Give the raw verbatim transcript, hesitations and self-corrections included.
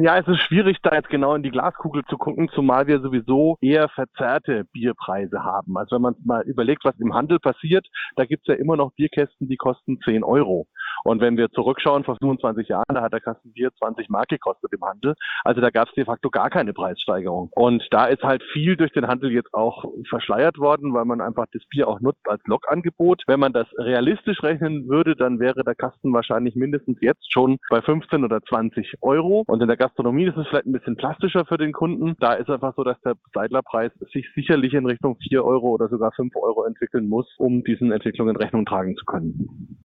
Ja, es ist schwierig, da jetzt genau in die Glaskugel zu gucken, zumal wir sowieso eher verzerrte Bierpreise haben. Also wenn man mal überlegt, was im Handel passiert, da gibt's ja immer noch Bierkästen, die kosten zehn Euro. Und wenn wir zurückschauen, vor fünfundzwanzig Jahren, da hat der Kasten Bier zwanzig Mark gekostet im Handel. Also da gab's de facto gar keine Preissteigerung. Und da ist halt viel durch den Handel jetzt auch verschleiert worden, weil man einfach das Bier auch nutzt als Lokangebot. Wenn man das realistisch rechnen würde, dann wäre der Kasten wahrscheinlich mindestens jetzt schon bei fünfzehn oder zwanzig Euro. Und in der Gastronomie ist es vielleicht ein bisschen plastischer für den Kunden. Da ist einfach so, dass der Seidlerpreis sich sicherlich in Richtung vier Euro oder sogar fünf Euro entwickeln muss, um diesen Entwicklungen Rechnung tragen zu können.